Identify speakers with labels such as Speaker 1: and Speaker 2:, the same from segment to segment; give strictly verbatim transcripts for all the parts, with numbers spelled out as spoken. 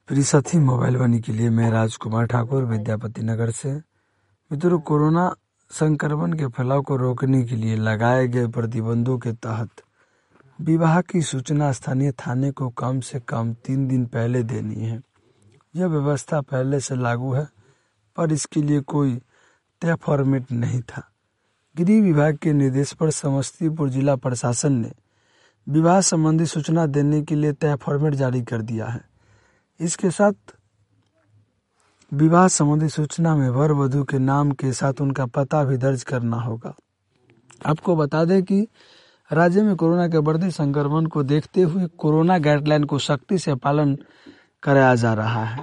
Speaker 1: प्रिय साथी, मोबाइल वाणी के लिए मैं राजकुमार ठाकुर विद्यापति नगर से। मित्रों, कोरोना संक्रमण के फैलाव को रोकने के लिए लगाए गए प्रतिबंधों के तहत विवाह की सूचना स्थानीय थाने को कम से कम तीन दिन पहले देनी है। यह व्यवस्था पहले से लागू है, पर इसके लिए कोई तय फॉर्मेट नहीं था। गृह विभाग के निर्देश पर समस्तीपुर जिला प्रशासन ने विवाह संबंधी सूचना देने के लिए तय फॉर्मेट जारी कर दिया है। इसके साथ विवाह संबंधी सूचना में वर वधू के नाम के साथ उनका पता भी दर्ज करना होगा। आपको बता दें कि राज्य में कोरोना के बढ़ते संक्रमण को देखते हुए कोरोना गाइडलाइन को सख्ती से पालन कराया जा रहा है।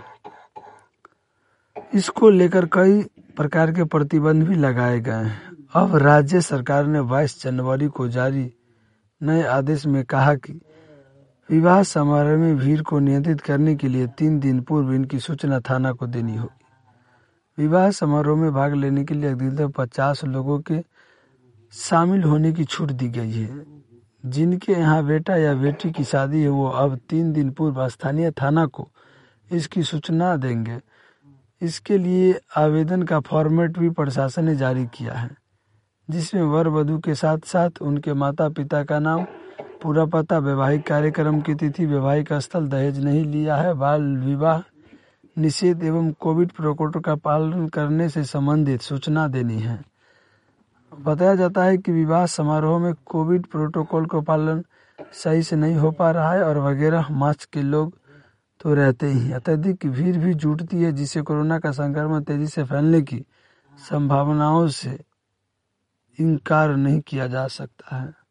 Speaker 1: इसको लेकर कई प्रकार के प्रतिबंध भी लगाए गए हैं। अब राज्य सरकार ने बाईस जनवरी को जारी नए आदेश में कहा कि विवाह समारोह में भीड़ को नियंत्रित करने के लिए तीन दिन पूर्व इनकी सूचना थाना को देनी होगी। विवाह समारोह में भाग लेने के लिए अधिकतम पचास लोगों के शामिल होने की छूट दी गई है। जिनके यहाँ बेटा या बेटी की शादी है, वो अब तीन दिन पूर्व स्थानीय थाना को इसकी सूचना देंगे। इसके लिए आवेदन का फॉर्मेट भी प्रशासन ने जारी किया है, जिसमें वर वधू के साथ साथ उनके माता पिता का नाम, पूरा पता, वैवाहिक कार्यक्रम की तिथि, वैवाहिक स्थल, दहेज नहीं लिया है, बाल विवाह निषेध एवं कोविड प्रोटोकॉल का पालन करने से संबंधित सूचना देनी है। बताया जाता है कि विवाह समारोह में कोविड प्रोटोकॉल का पालन सही से नहीं हो पा रहा है और वगैरह मास्क के लोग तो रहते ही, अत्यधिक भीड़ भी जुटती है, जिससे कोरोना का संक्रमण तेजी से फैलने की संभावनाओं से इनकार नहीं किया जा सकता है।